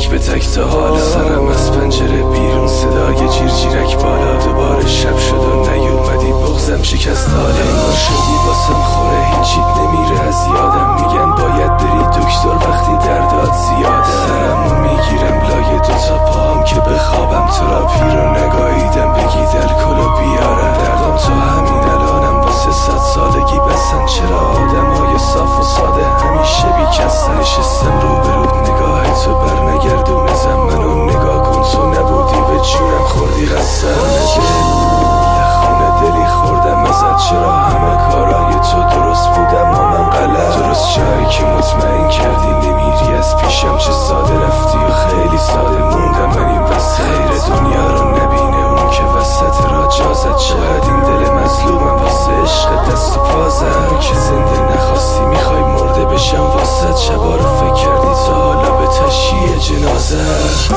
تک به تک تا حالا. سرم از پنجره بیرون صدای جیرجیرک بالا. دوباره شب شد و نیومدی بغزم شکست حالا. انگار شدی واسم خوره هیچیت نمیره از یادم. میگن باید بری دکتر وقتی دردات زیاده. سرمو میگیرم لای دوتا پاهم که بخوابم. تراپی رو نگاهیدم بگید الکل و بیارم. دردم تا همین الانم واسه 100 سالگی بسن. چرا آدمای صاف و ساده همیشه بیکسن؟ نشستم رو برود نگاه تو بر نگردونزم. منو نگاه کن تو نبودی به جونم خوردی قسم. خونه دلی خوردم ازت. چرا همه کارای تو درست بودم و من غلط؟ درست جایی که مطمئن کردی نمیری از پیشم. چه ساده رفتی و خیلی ساده موندم من این وسط. خیر دنیا رو نبینه اون که وسط را جازت. چقدر این دل مظلومم واسه عشق دست و پازم. که زنده نخواستی میخوای مرده بشم واسه. شبا رو فکر کردی تا حالا به تشییع جنازت.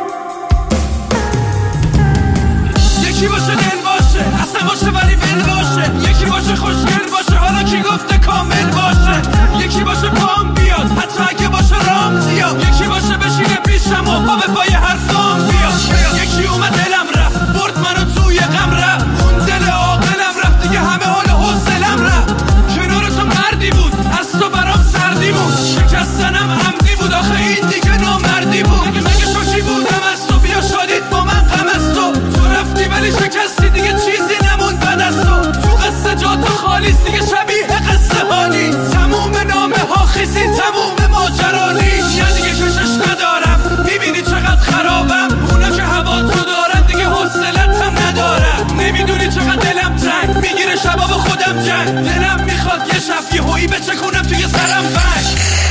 یکی باشه دل باشه اصلا باشه ولی ول باشه. یکی باشه خوشگل باشه حالا کی گفته کامل باشه. یکی باشه پام بیاد حتی اگه باشه رام زیاد. یکی باشه بشینه پیشم و با به پای حرفام بیاد. یکی اومد دلم رفت برد منو توی غم رفت. اون دل عاقلم رفت دیگه همه حال حوصلم رفت. کنار تو مردی بود از تو برام سردی بود. شکستنم عمدی بود آخه این دیگه نامردی بود. مگه شوکی بودم از تو بیا شادید با من غم از تو. تو رفتی ولی شکستی دیگه چیزی نموند بعد از تو. تو قصه جا تو خالیست دیگه شبیه قصه حالی. تموم نامه ها خیسی تموم ماجرانی. یا دیگه کشش ندارم میبینی چقدر خرابم. اونا که هوا تو دارن دیگه حوصلتم ندارم. نمیدونی چقدر دلم تنگ میگیره شبا با خودم جنگ. دلم میخواد یه شب یه هویی بچکونم توی سرم بنگ.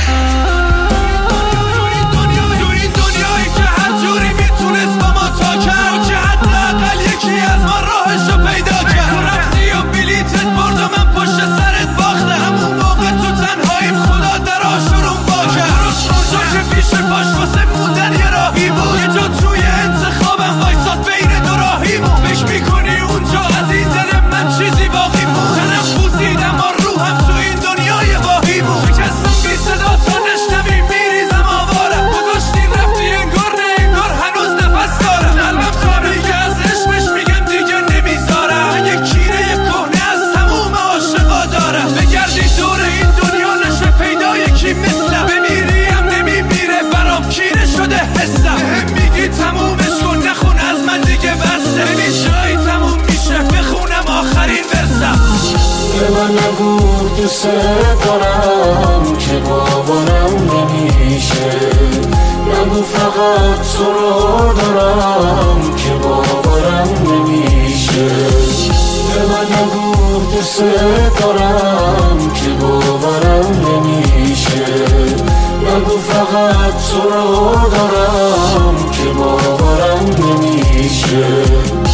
تو این دنیایی که هر جوری میتونست با ما تا کرد. که حداقل یکی از ما راهشو پیدا کرد. تو رفتی و بلیتت برد و من پشت سرت باخته. همون موقع تو تنهاییم خدا در آشورون با کرد. اونجا که پیش پاش واسه موندن یه راهی بود. یه جا توی انتخابم وایساد بین دو راهی بود. فکر میکنی اونجا از این دل من چیزی باقی بود؟ تنم بوسیدم و روحم تو این دنیای واهی بود. شکستم بی صدا تا نشنوی میریزم آوارم. گذاشتیم رفتی انگار نه انگار هنوز نفس دارم. قلبم تا میگه از عشقش میگم دیگه نمیذارم. من یک کیره کهنه از تموم عاشقا دارم. بگردی دور این دنیا نشه پیدا یکی مثلم. بمیریم نمیمیره برام کیره شده حسم. بهم میگی تمومش کن نخون از من دیگه بسته. ببین جایی تموم میشه بخونم آخرین ورسم. به من نگو دوست دارم که باورم نمیشه. نگو فقط تو رو دارم که باورم نمیشه. به من نگو دوست دارم که باورم نمیشه. نگو فقط تو رو دارم که باورم نمیشه.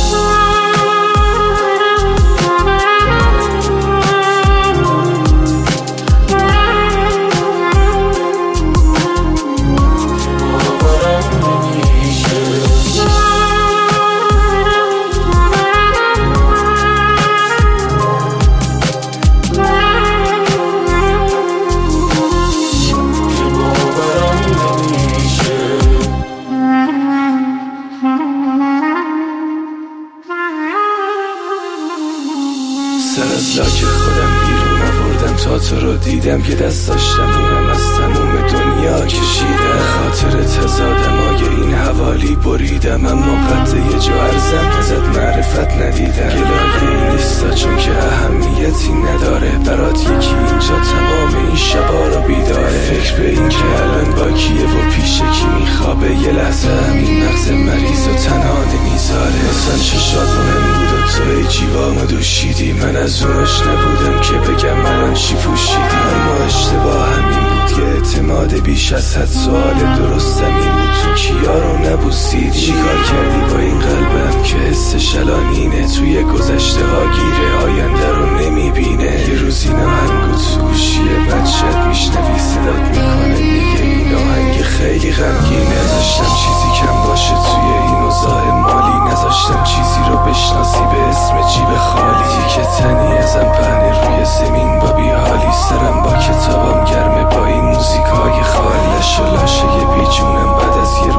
سر از لاک خودم بیرون آوردم تا تو رو دیدم. که دست داشتم اونم از تموم دنیا کشیدم. خاطر تزادم این حوالی بریدم. اما قد یه جا ارزم ازت معرفت ندیدم. گلایه این نیستا چون که اهمیتی نداره. برات یکی اینجا تمام این شبا رو بیداره. فکر به این که الان با کیه و پیش کی میخوابه. یه لحظه همین مغز مریض و تنها نمیذاره. اصلا چشات مهم بود و تو ای جیوامو دوشیدی. من از اوناش نبودم که بگم الان چی پوشیدی. اما اشتباه همین بود که اعتماد بیش از حد. سوال درستم این بود تو کیا رو نبوسیدی. چیکار کردی با این قلبم که حسش الان اینه. توی گذشته ها گیره آینده رو نمیبینه. یه روز این آهنگو تو گوشیه بچت میشنوی صدات میکنه میگه این آهنگ خیلی غمگینه. نذاشتم چیزی کم باشه توی این اوضاع مالی. نذاشتم چیزی رو بشناسی به اسم جیب خالی. که تنی ازم پهنه روی زمین با بیحالی. سرم با کتابم گرمه با این موزیکای خالی. لاشه بی جونم بعد از یه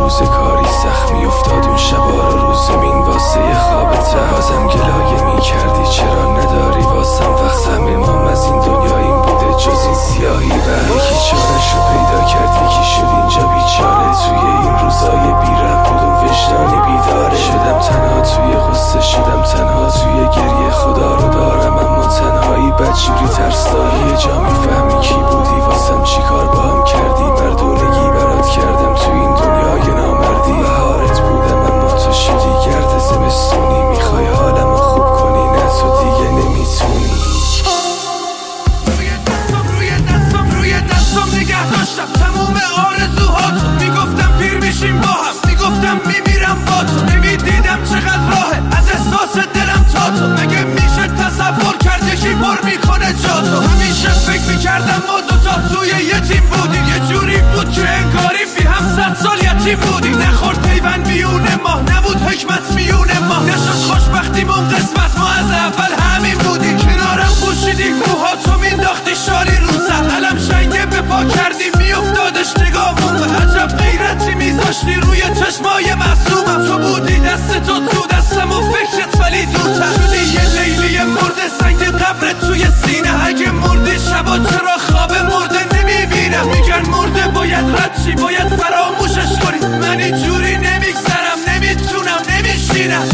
داشتم میمیرم با تو، نمیدیدم چقدر راهه از احساس دلم تا تو. مگه میشه تصور کرد یکی پر میکنه جا تو؟ همیشه فکر میکردم ما دوتا توی یه تیم بودیم، یه جوری بود که انگاری بی هم 100 سال یتیم بودیم. نخورد پیوند میونه ما، نبود حکمت میونه ما، نشد خوشبختیمون قسمت، ما از اول همین بودیم. کنارم پوشیدی موهاتو مینداختی شالی رو سر، علم شنگه به پا کردی میافتادش نگاهمون. به عجب غیرتی میذاشتی روی چشمای معصومم. تو بودی دست تو دستم و فکرت ولی دورتر شدی، یه لیلی مرده سنگ قبرت توی سینه. اگه مردی شبا چرا خواب مرده نمیبینم؟ میگن مرده باید رد چی، باید فراموشش کنی. من اینجوری نمیگذرم، نمیتونم، نمیشینم.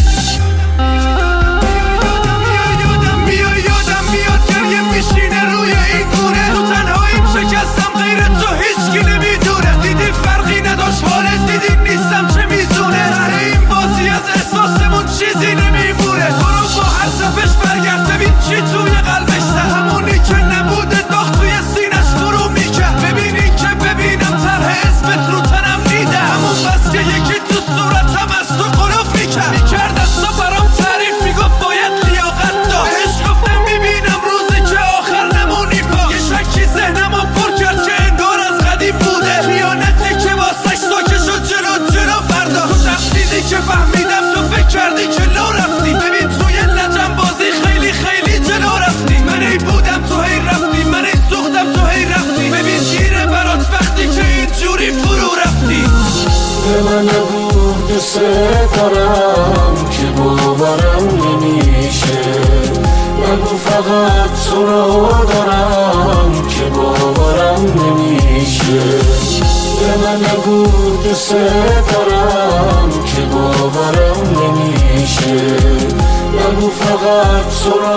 میاد گریه میشینه روی این گونه. تو تنهاییم شکستم، غیر تو هیچکی نمیدونه. دیدی فرقی نداشت حالت، دیدی نیستم چه میزونه. ره این بازی از احساسمون چیزی نمیمونه. برو با هر صفش برگرد ببین چی توی قلبش ده. همونی که نبوده داغ توی سینش فرو میکرد. ببینی که ببینم طرح اسمت رو تنم میده. همون بس که یکی تو صورتم از تو قلوف میکرد از تو برام تعریف میگفت باید لیاقت داشت. بهش گفتم میبینم روزی که آخر نمونی پا. یه شکی ذهنمو پر کرد که انگار از قدیم بوده. خیانتی که واسش ساکه شد جلو برداشت. تو تفسیدی که فهمیدم تو فکر کردی که لو رفتی. ببین توی لجن بازی خیلی خیلی جلو رفتی. من ای بودم تو هی رفتی، من ای سوختم تو هی رفتی. ببین گیره برات وقتی که اینجوری فرو رفتی. به من نگو دوست دارم که باورم نمیشه. نگو فقط تو رو دارم که باورم نمیشه. به من نگو دوست دارم که باورم نمیشه. نگو فقط تو رو